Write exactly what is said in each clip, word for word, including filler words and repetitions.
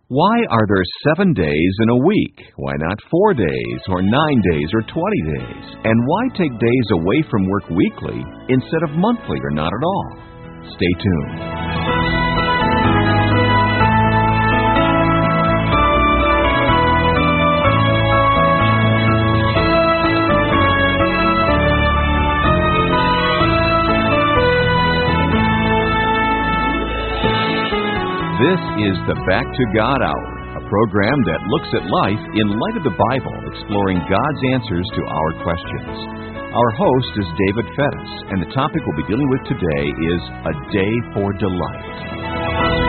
Why are there seven days in a week? Why not four days, or nine days, or twenty days? And why take days away from work weekly instead of monthly or not at all? Stay tuned. This is the Back to God Hour, a program that looks at life in light of the Bible, exploring God's answers to our questions. Our host is David Fettis, and the topic we'll be dealing with today is A Day for Delight.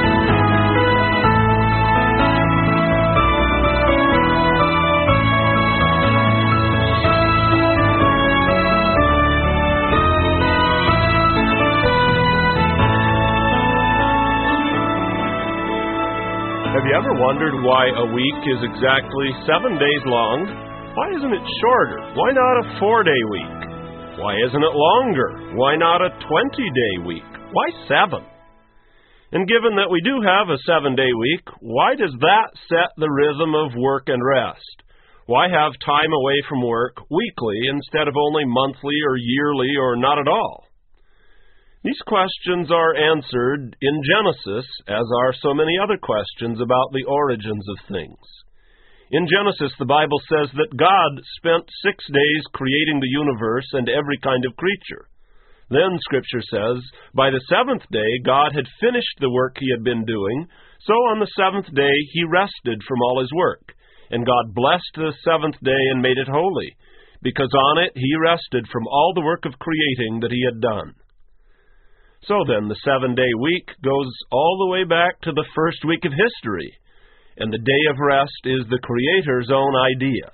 Have you ever wondered why a week is exactly seven days long? Why isn't it shorter? Why not a four-day week? Why isn't it longer? Why not a twenty-day week? Why seven? And given that we do have a seven-day week, why does that set the rhythm of work and rest? Why have time away from work weekly instead of only monthly or yearly or not at all? These questions are answered in Genesis, as are so many other questions about the origins of things. In Genesis, the Bible says that God spent six days creating the universe and every kind of creature. Then, Scripture says, by the seventh day, God had finished the work He had been doing, so on the seventh day He rested from all His work. And God blessed the seventh day and made it holy, because on it He rested from all the work of creating that He had done. So then, the seven-day week goes all the way back to the first week of history, and the day of rest is the Creator's own idea.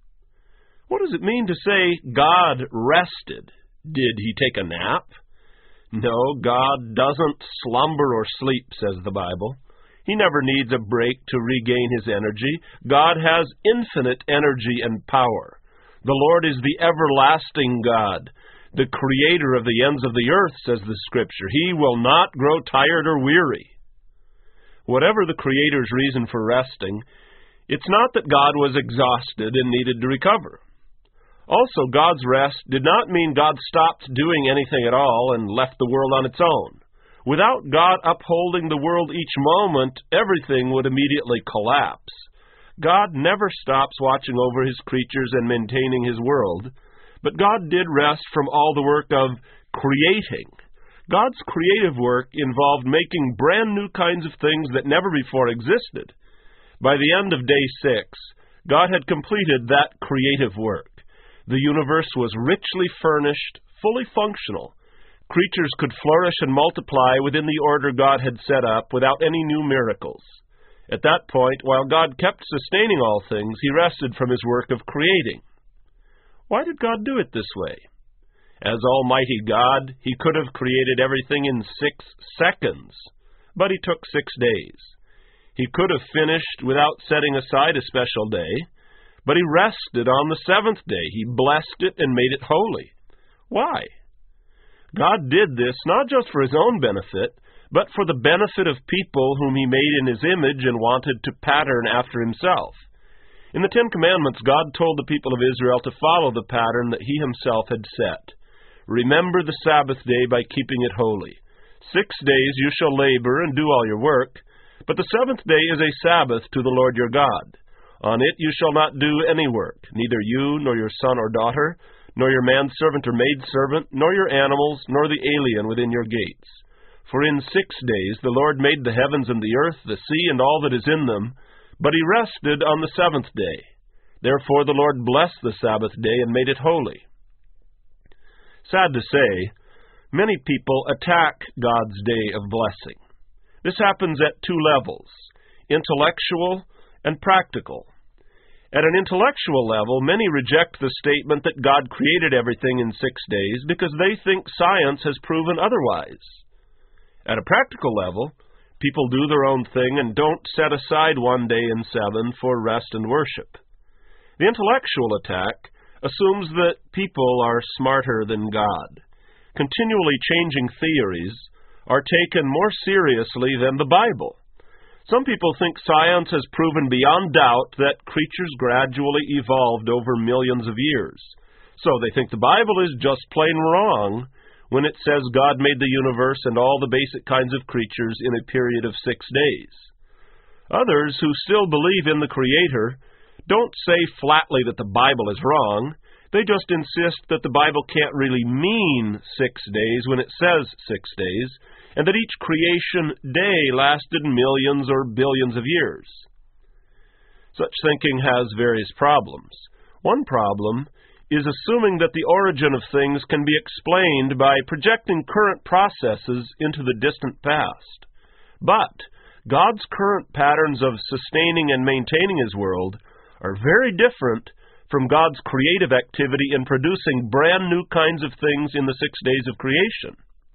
What does it mean to say God rested? Did He take a nap? No, God doesn't slumber or sleep, says the Bible. He never needs a break to regain His energy. God has infinite energy and power. The Lord is the everlasting God, the Creator of the ends of the earth, says the Scripture. He will not grow tired or weary. Whatever the Creator's reason for resting, it's not that God was exhausted and needed to recover. Also, God's rest did not mean God stopped doing anything at all and left the world on its own. Without God upholding the world each moment, everything would immediately collapse. God never stops watching over His creatures and maintaining His world. But God did rest from all the work of creating. God's creative work involved making brand new kinds of things that never before existed. By the end of day six, God had completed that creative work. The universe was richly furnished, fully functional. Creatures could flourish and multiply within the order God had set up without any new miracles. At that point, while God kept sustaining all things, He rested from His work of creating. Why did God do it this way? As Almighty God, He could have created everything in six seconds, but He took six days. He could have finished without setting aside a special day, but He rested on the seventh day. He blessed it and made it holy. Why? God did this not just for His own benefit, but for the benefit of people whom He made in His image and wanted to pattern after Himself. In the Ten Commandments, God told the people of Israel to follow the pattern that He Himself had set. Remember the Sabbath day by keeping it holy. Six days you shall labor and do all your work, but the seventh day is a Sabbath to the Lord your God. On it you shall not do any work, neither you, nor your son or daughter, nor your manservant or maidservant, nor your animals, nor the alien within your gates. For in six days the Lord made the heavens and the earth, the sea, and all that is in them, but He rested on the seventh day. Therefore the Lord blessed the Sabbath day and made it holy. Sad to say, many people attack God's day of blessing. This happens at two levels, intellectual and practical. At an intellectual level, many reject the statement that God created everything in six days because they think science has proven otherwise. At a practical level, people do their own thing and don't set aside one day in seven for rest and worship. The intellectual attack assumes that people are smarter than God. Continually changing theories are taken more seriously than the Bible. Some people think science has proven beyond doubt that creatures gradually evolved over millions of years. So they think the Bible is just plain wrong when it says God made the universe and all the basic kinds of creatures in a period of six days. Others, who still believe in the Creator, don't say flatly that the Bible is wrong. They just insist that the Bible can't really mean six days when it says six days, and that each creation day lasted millions or billions of years. Such thinking has various problems. One problem is assuming that the origin of things can be explained by projecting current processes into the distant past. But God's current patterns of sustaining and maintaining His world are very different from God's creative activity in producing brand new kinds of things in the six days of creation.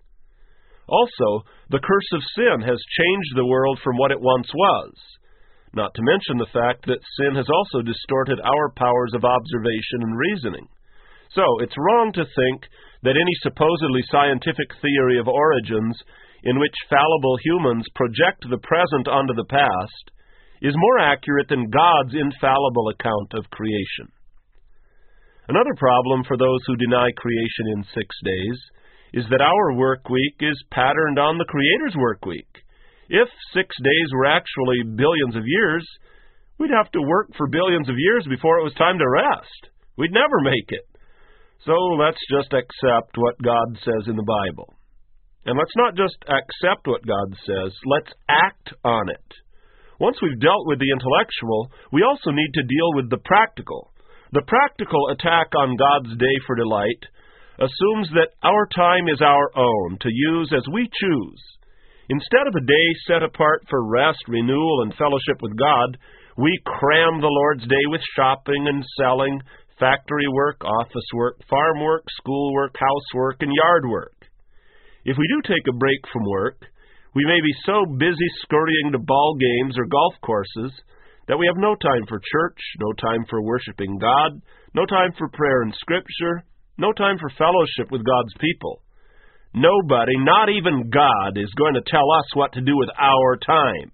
Also, the curse of sin has changed the world from what it once was, not to mention the fact that sin has also distorted our powers of observation and reasoning. So, it's wrong to think that any supposedly scientific theory of origins in which fallible humans project the present onto the past is more accurate than God's infallible account of creation. Another problem for those who deny creation in six days is that our work week is patterned on the Creator's work week. If six days were actually billions of years, we'd have to work for billions of years before it was time to rest. We'd never make it. So let's just accept what God says in the Bible. And let's not just accept what God says, let's act on it. Once we've dealt with the intellectual, we also need to deal with the practical. The practical attack on God's day for delight assumes that our time is our own, to use as we choose. Instead of a day set apart for rest, renewal, and fellowship with God, we cram the Lord's day with shopping and selling, factory work, office work, farm work, school work, housework, and yard work. If we do take a break from work, we may be so busy scurrying to ball games or golf courses that we have no time for church, no time for worshiping God, no time for prayer and Scripture, no time for fellowship with God's people. Nobody, not even God, is going to tell us what to do with our time.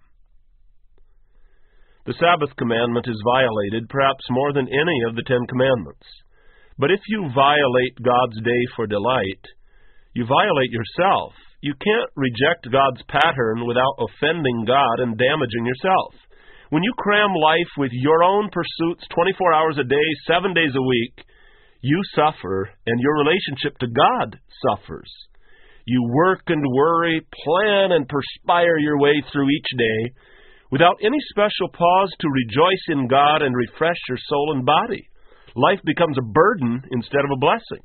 The Sabbath commandment is violated perhaps more than any of the Ten Commandments. But if you violate God's day for delight, you violate yourself. You can't reject God's pattern without offending God and damaging yourself. When you cram life with your own pursuits twenty-four hours a day, seven days a week, you suffer, and your relationship to God suffers. You work and worry, plan and perspire your way through each day without any special pause to rejoice in God and refresh your soul and body. Life becomes a burden instead of a blessing.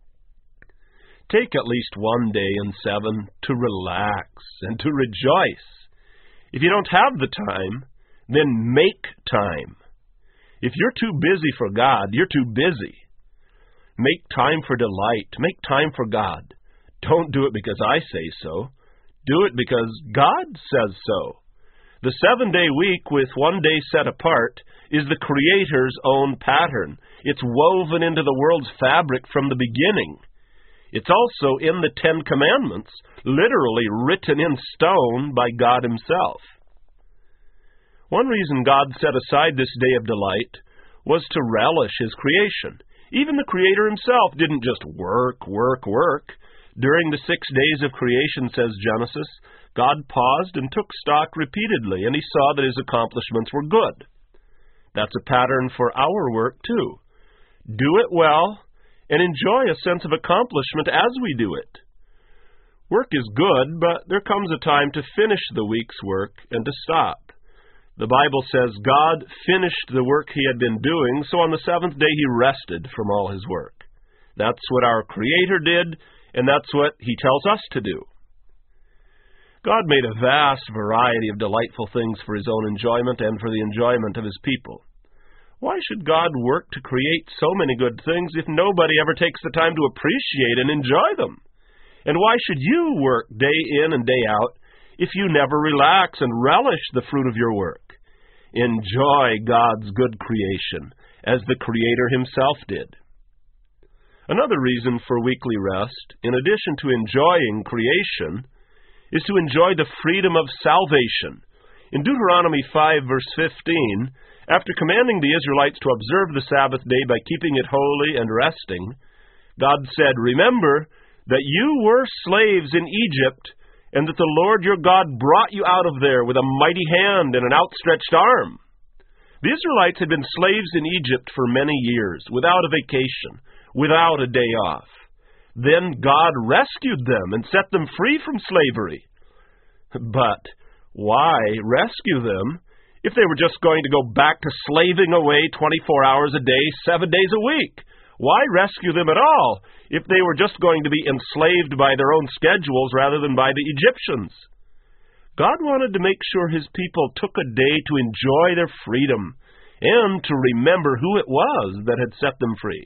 Take at least one day in seven to relax and to rejoice. If you don't have the time, then make time. If you're too busy for God, you're too busy. Make time for delight. Make time for God. Don't do it because I say so. Do it because God says so. The seven-day week with one day set apart is the Creator's own pattern. It's woven into the world's fabric from the beginning. It's also in the Ten Commandments, literally written in stone by God Himself. One reason God set aside this day of delight was to relish His creation. Even the Creator Himself didn't just work, work, work. During the six days of creation, says Genesis, God paused and took stock repeatedly, and He saw that His accomplishments were good. That's a pattern for our work, too. Do it well, and enjoy a sense of accomplishment as we do it. Work is good, but there comes a time to finish the week's work and to stop. The Bible says God finished the work He had been doing, so on the seventh day He rested from all His work. That's what our Creator did, and that's what He tells us to do. God made a vast variety of delightful things for His own enjoyment and for the enjoyment of His people. Why should God work to create so many good things if nobody ever takes the time to appreciate and enjoy them? And why should you work day in and day out if you never relax and relish the fruit of your work? Enjoy God's good creation, as the Creator Himself did. Another reason for weekly rest, in addition to enjoying creation, is to enjoy the freedom of salvation. In Deuteronomy five, verse fifteen, after commanding the Israelites to observe the Sabbath day by keeping it holy and resting, God said, "Remember that you were slaves in Egypt, and that the Lord your God brought you out of there with a mighty hand and an outstretched arm." The Israelites had been slaves in Egypt for many years, without a vacation, without a day off. Then God rescued them and set them free from slavery. But why rescue them if they were just going to go back to slaving away twenty-four hours a day, seven days a week? Why rescue them at all if they were just going to be enslaved by their own schedules rather than by the Egyptians? God wanted to make sure His people took a day to enjoy their freedom and to remember who it was that had set them free.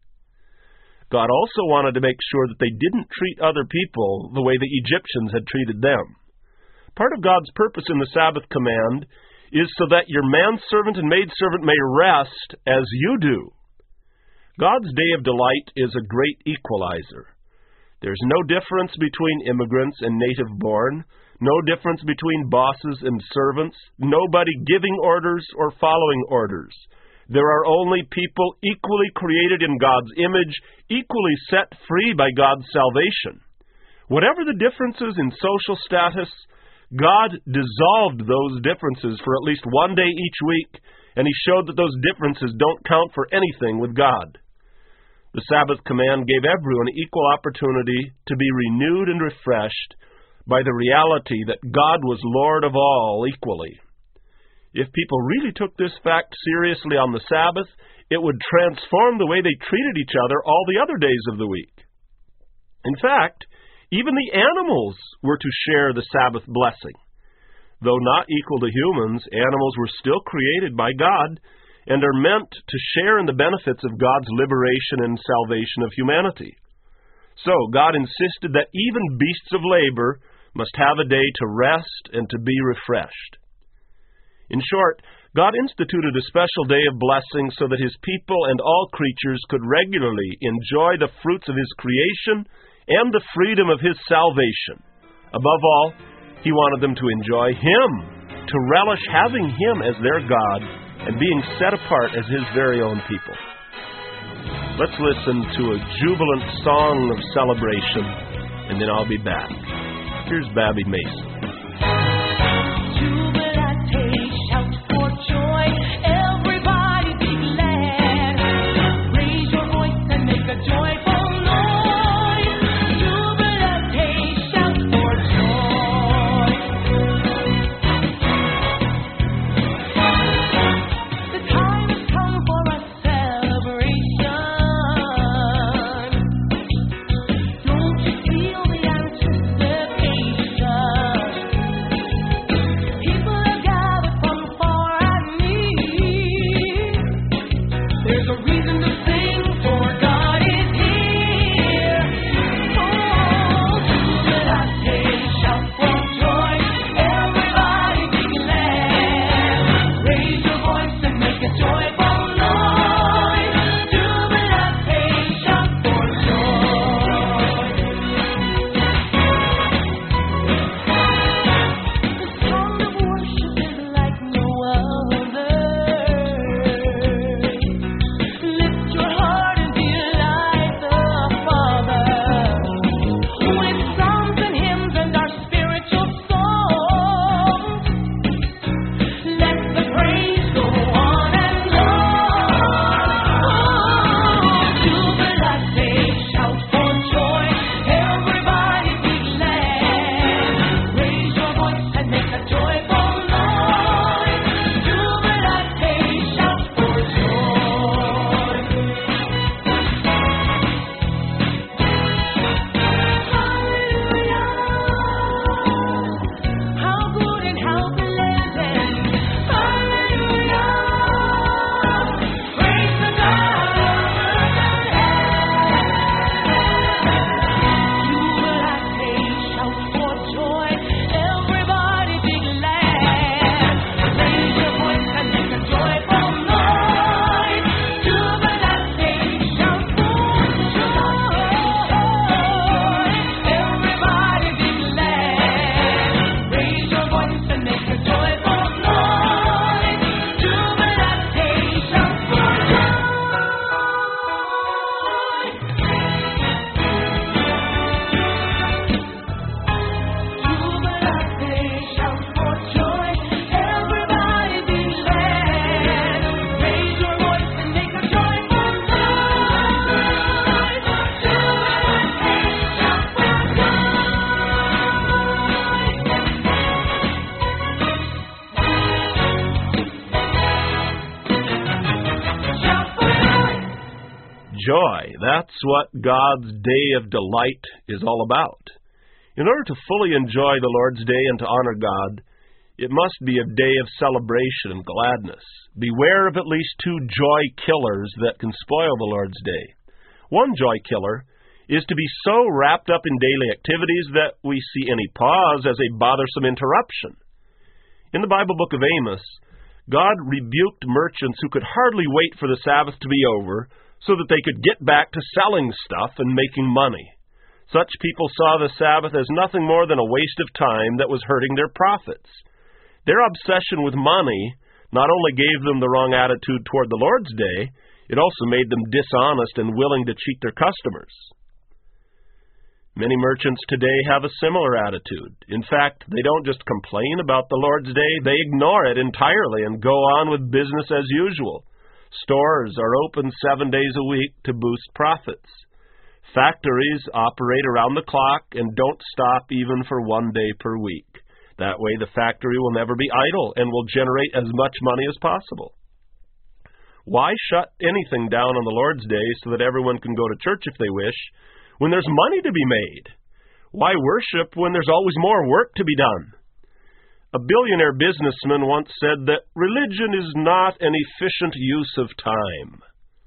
God also wanted to make sure that they didn't treat other people the way the Egyptians had treated them. Part of God's purpose in the Sabbath command is so that your manservant and maidservant may rest as you do. God's day of delight is a great equalizer. There's no difference between immigrants and native-born, no difference between bosses and servants, nobody giving orders or following orders. There are only people equally created in God's image, equally set free by God's salvation. Whatever the differences in social status, God dissolved those differences for at least one day each week, and He showed that those differences don't count for anything with God. The Sabbath command gave everyone equal opportunity to be renewed and refreshed by the reality that God was Lord of all equally. If people really took this fact seriously on the Sabbath, it would transform the way they treated each other all the other days of the week. In fact, even the animals were to share the Sabbath blessing. Though not equal to humans, animals were still created by God and are meant to share in the benefits of God's liberation and salvation of humanity. So God insisted that even beasts of labor must have a day to rest and to be refreshed. In short, God instituted a special day of blessing so that His people and all creatures could regularly enjoy the fruits of His creation and the freedom of His salvation. Above all, He wanted them to enjoy Him, to relish having Him as their God and being set apart as His very own people. Let's listen to a jubilant song of celebration, and then I'll be back. Here's Babby Mason. Jubilate, shout for joy, everybody be glad. Raise your voice and make a joyful noise. Jubilate, shout for joy. The time has come for a celebration. Don't you feel the anticipation? joy. That's what God's day of delight is all about. In order to fully enjoy the Lord's day and to honor God, it must be a day of celebration and gladness. Beware of at least two joy killers that can spoil the Lord's day. One joy killer is to be so wrapped up in daily activities that we see any pause as a bothersome interruption. In the Bible book of Amos, God rebuked merchants who could hardly wait for the Sabbath to be over so that they could get back to selling stuff and making money. Such people saw the Sabbath as nothing more than a waste of time that was hurting their profits. Their obsession with money not only gave them the wrong attitude toward the Lord's day, it also made them dishonest and willing to cheat their customers. Many merchants today have a similar attitude. In fact, they don't just complain about the Lord's day, they ignore it entirely and go on with business as usual. Stores are open seven days a week to boost profits. Factories operate around the clock and don't stop even for one day per week. That way the factory will never be idle and will generate as much money as possible. Why shut anything down on the Lord's day so that everyone can go to church if they wish, when there's money to be made? Why worship when there's always more work to be done? A billionaire businessman once said that religion is not an efficient use of time.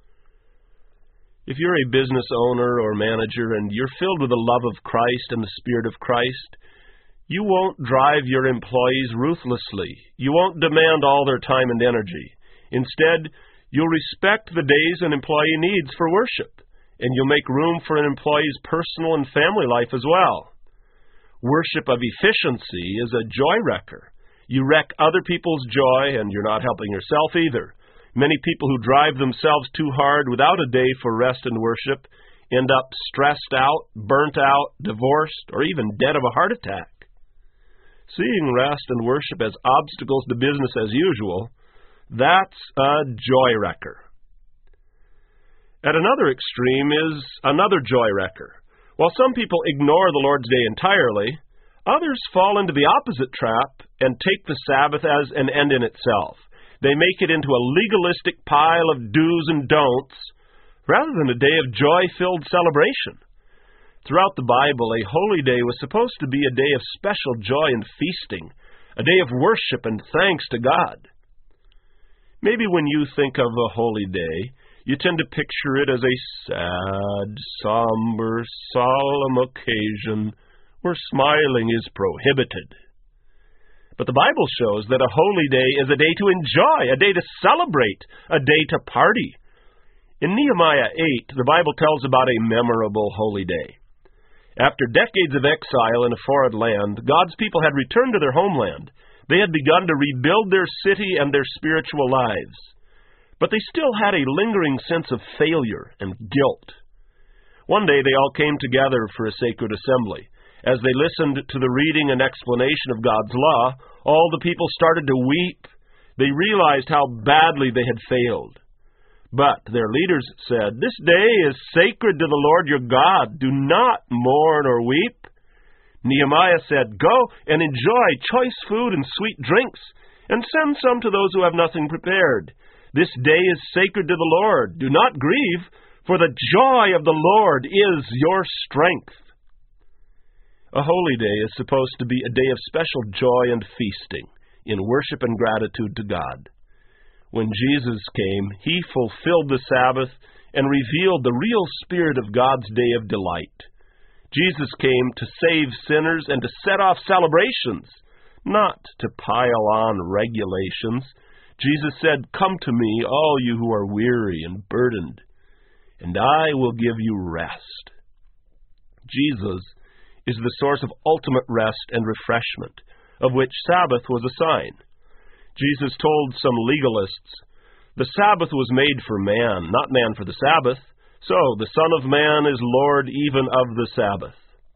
If you're a business owner or manager and you're filled with the love of Christ and the Spirit of Christ, you won't drive your employees ruthlessly. You won't demand all their time and energy. Instead, you'll respect the days an employee needs for worship, and you'll make room for an employee's personal and family life as well. Worship of efficiency is a joy wrecker. You wreck other people's joy, and you're not helping yourself either. Many people who drive themselves too hard without a day for rest and worship end up stressed out, burnt out, divorced, or even dead of a heart attack. Seeing rest and worship as obstacles to business as usual, that's a joy wrecker. At another extreme is another joy wrecker. While some people ignore the Lord's day entirely, others fall into the opposite trap and take the Sabbath as an end in itself. They make it into a legalistic pile of do's and don'ts rather than a day of joy-filled celebration. Throughout the Bible, a holy day was supposed to be a day of special joy and feasting, a day of worship and thanks to God. Maybe when you think of a holy day, you tend to picture it as a sad, somber, solemn occasion where smiling is prohibited. But the Bible shows that a holy day is a day to enjoy, a day to celebrate, a day to party. In Nehemiah eight, the Bible tells about a memorable holy day. After decades of exile in a foreign land, God's people had returned to their homeland. They had begun to rebuild their city and their spiritual lives. But they still had a lingering sense of failure and guilt. One day they all came together for a sacred assembly. As they listened to the reading and explanation of God's law, all the people started to weep. They realized how badly they had failed. But their leaders said, "This day is sacred to the Lord your God. Do not mourn or weep." Nehemiah said, "Go and enjoy choice food and sweet drinks, and send some to those who have nothing prepared. This day is sacred to the Lord. Do not grieve, for the joy of the Lord is your strength." A holy day is supposed to be a day of special joy and feasting, in worship and gratitude to God. When Jesus came, He fulfilled the Sabbath and revealed the real spirit of God's day of delight. Jesus came to save sinners and to set off celebrations, not to pile on regulations. Jesus said, "Come to me, all you who are weary and burdened, and I will give you rest." Jesus is the source of ultimate rest and refreshment, of which Sabbath was a sign. Jesus told some legalists, "The Sabbath was made for man, not man for the Sabbath. So the Son of Man is Lord even of the Sabbath."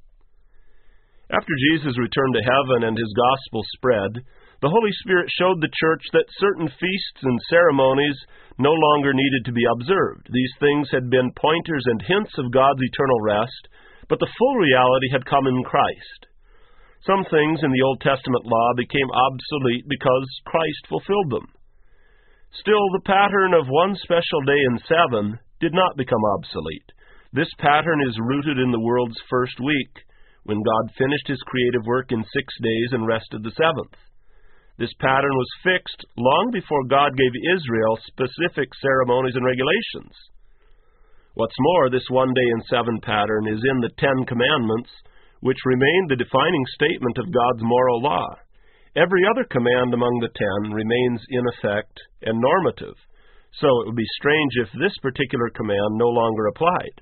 After Jesus returned to heaven and His gospel spread, the Holy Spirit showed the church that certain feasts and ceremonies no longer needed to be observed. These things had been pointers and hints of God's eternal rest, but the full reality had come in Christ. Some things in the Old Testament law became obsolete because Christ fulfilled them. Still, the pattern of one special day in seven did not become obsolete. This pattern is rooted in the world's first week, when God finished his creative work in six days and rested the seventh. This pattern was fixed long before God gave Israel specific ceremonies and regulations. What's more, this one day in seven pattern is in the Ten Commandments, which remain the defining statement of God's moral law. Every other command among the ten remains in effect and normative, so it would be strange if this particular command no longer applied.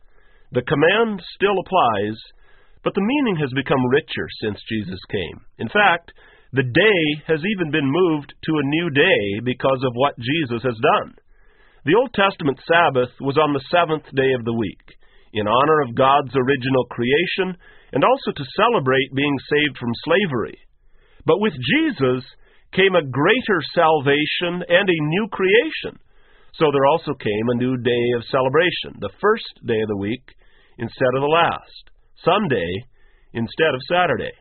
The command still applies, but the meaning has become richer since Jesus came. In fact, the day has even been moved to a new day because of what Jesus has done. The Old Testament Sabbath was on the seventh day of the week, in honor of God's original creation, and also to celebrate being saved from slavery. But with Jesus came a greater salvation and a new creation. So there also came a new day of celebration, the first day of the week instead of the last, Sunday instead of Saturday.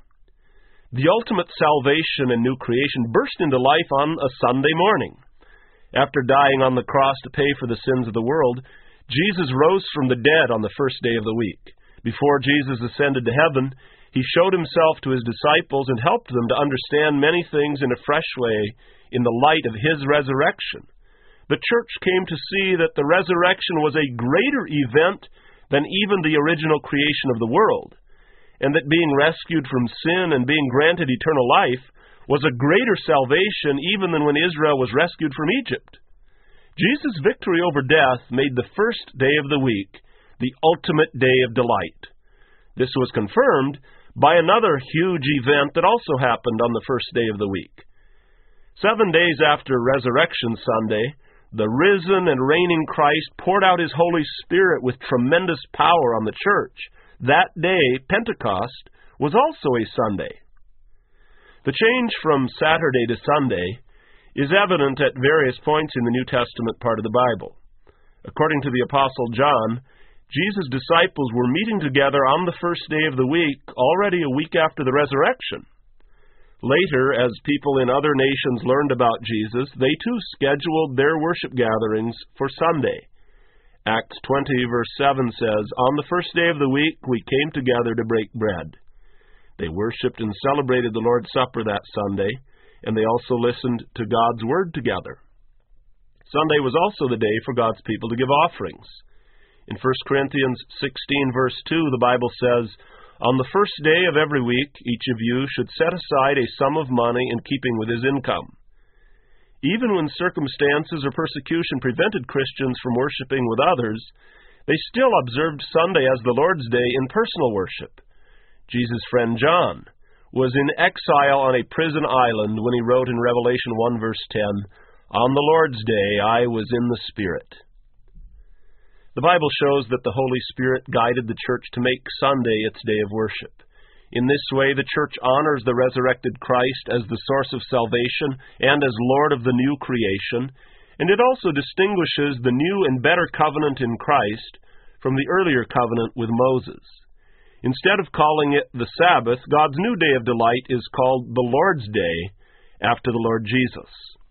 The ultimate salvation and new creation burst into life on a Sunday morning. After dying on the cross to pay for the sins of the world, Jesus rose from the dead on the first day of the week. Before Jesus ascended to heaven, he showed himself to his disciples and helped them to understand many things in a fresh way in the light of his resurrection. The church came to see that the resurrection was a greater event than even the original creation of the world, and that being rescued from sin and being granted eternal life was a greater salvation even than when Israel was rescued from Egypt. Jesus' victory over death made the first day of the week the ultimate day of delight. This was confirmed by another huge event that also happened on the first day of the week. Seven days after Resurrection Sunday, the risen and reigning Christ poured out his Holy Spirit with tremendous power on the church. That day, Pentecost, was also a Sunday. The change from Saturday to Sunday is evident at various points in the New Testament part of the Bible. According to the Apostle John, Jesus' disciples were meeting together on the first day of the week, already a week after the resurrection. Later, as people in other nations learned about Jesus, they too scheduled their worship gatherings for Sunday. Acts twenty, verse seven says, "On the first day of the week we came together to break bread." They worshipped and celebrated the Lord's Supper that Sunday, and they also listened to God's Word together. Sunday was also the day for God's people to give offerings. In First Corinthians sixteen, verse two, the Bible says, "On the first day of every week, each of you should set aside a sum of money in keeping with his income." Even when circumstances or persecution prevented Christians from worshiping with others, they still observed Sunday as the Lord's Day in personal worship. Jesus' friend John was in exile on a prison island when he wrote in Revelation one, verse ten, "On the Lord's day I was in the Spirit." The Bible shows that the Holy Spirit guided the church to make Sunday its day of worship. In this way, the church honors the resurrected Christ as the source of salvation and as Lord of the new creation, and it also distinguishes the new and better covenant in Christ from the earlier covenant with Moses. Instead of calling it the Sabbath, God's new day of delight is called the Lord's Day after the Lord Jesus.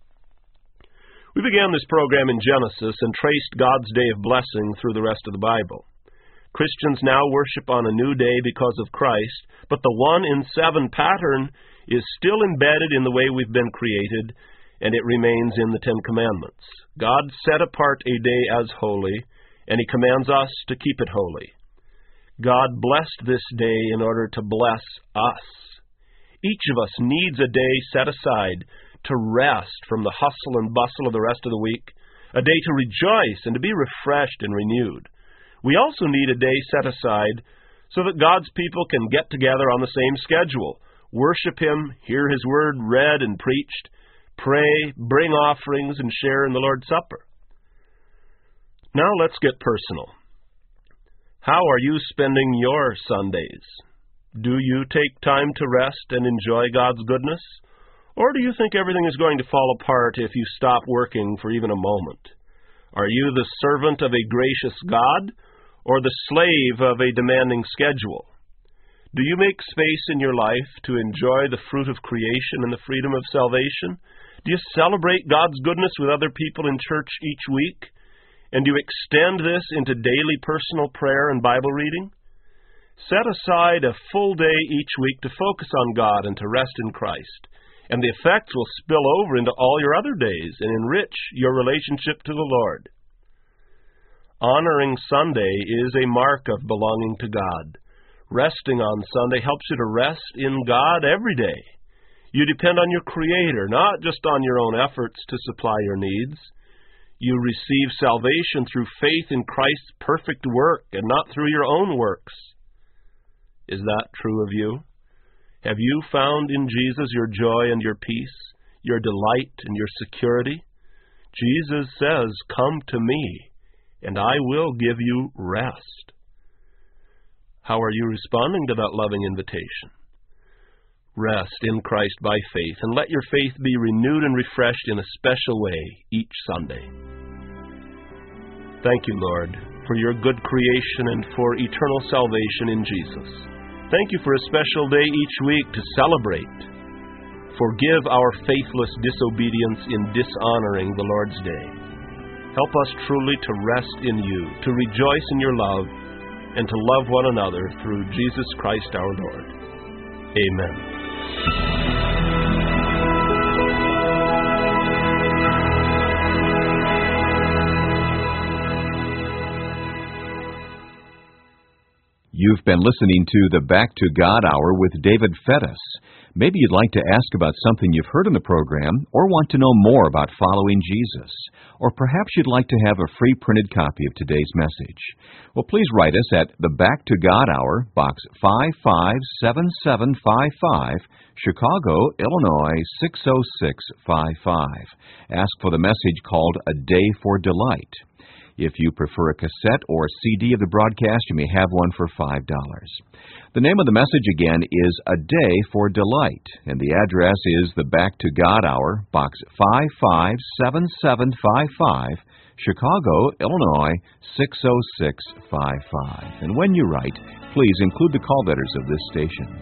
We began this program in Genesis and traced God's day of blessing through the rest of the Bible. Christians now worship on a new day because of Christ, but the one in seven pattern is still embedded in the way we've been created, and it remains in the Ten Commandments. God set apart a day as holy, and He commands us to keep it holy. God blessed this day in order to bless us. Each of us needs a day set aside to rest from the hustle and bustle of the rest of the week, a day to rejoice and to be refreshed and renewed. We also need a day set aside so that God's people can get together on the same schedule, worship Him, hear His Word read and preached, pray, bring offerings, and share in the Lord's Supper. Now let's get personal. How are you spending your Sundays? Do you take time to rest and enjoy God's goodness? Or do you think everything is going to fall apart if you stop working for even a moment? Are you the servant of a gracious God or the slave of a demanding schedule? Do you make space in your life to enjoy the fruit of creation and the freedom of salvation? Do you celebrate God's goodness with other people in church each week? And you extend this into daily personal prayer and Bible reading? Set aside a full day each week to focus on God and to rest in Christ, and the effects will spill over into all your other days and enrich your relationship to the Lord. Honoring Sunday is a mark of belonging to God. Resting on Sunday helps you to rest in God every day. You depend on your Creator, not just on your own efforts to supply your needs. You receive salvation through faith in Christ's perfect work and not through your own works. Is that true of you? Have you found in Jesus your joy and your peace, your delight and your security? Jesus says, "Come to me, and I will give you rest." How are you responding to that loving invitation? Rest in Christ by faith, and let your faith be renewed and refreshed in a special way each Sunday. Thank you, Lord, for your good creation and for eternal salvation in Jesus. Thank you for a special day each week to celebrate. Forgive our faithless disobedience in dishonoring the Lord's day. Help us truly to rest in you, to rejoice in your love, and to love one another through Jesus Christ our Lord. Amen. You've been listening to the Back to God Hour with David Fettis. Maybe you'd like to ask about something you've heard in the program or want to know more about following Jesus. Or perhaps you'd like to have a free printed copy of today's message. Well, please write us at the Back to God Hour, Box five five seven seven five five, Chicago, Illinois six oh six five five. Ask for the message called A Day for Delight. If you prefer a cassette or C D of the broadcast, you may have one for five dollars. The name of the message again is A Day for Delight, and the address is the Back to God Hour, Box five five seven seven five five, Chicago, Illinois six oh six five five. And when you write, please include the call letters of this station.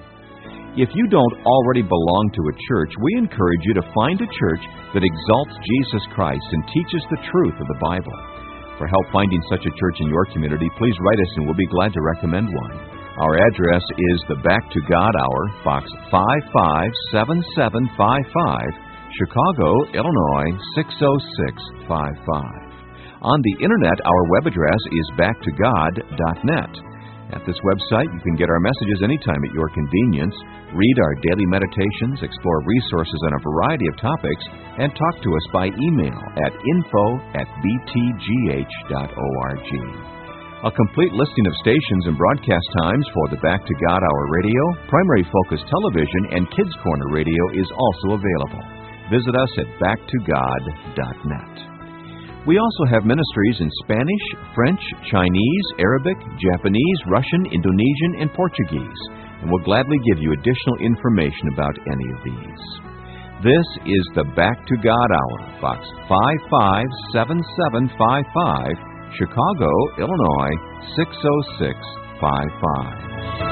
If you don't already belong to a church, we encourage you to find a church that exalts Jesus Christ and teaches the truth of the Bible. For help finding such a church in your community, please write us and we'll be glad to recommend one. Our address is the Back to God Hour, Box five five seven seven five five, Chicago, Illinois six oh six five five. On the Internet, our web address is back to god dot net. At this website, you can get our messages anytime at your convenience, read our daily meditations, explore resources on a variety of topics, and talk to us by email at info at b t g h dot org. A complete listing of stations and broadcast times for the Back to God Hour radio, Primary Focus Television, and Kids Corner Radio is also available. Visit us at back to god dot net. We also have ministries in Spanish, French, Chinese, Arabic, Japanese, Russian, Indonesian, and Portuguese, and we'll gladly give you additional information about any of these. This is the Back to God Hour, Box five five seven seven five five, Chicago, Illinois six oh six five five.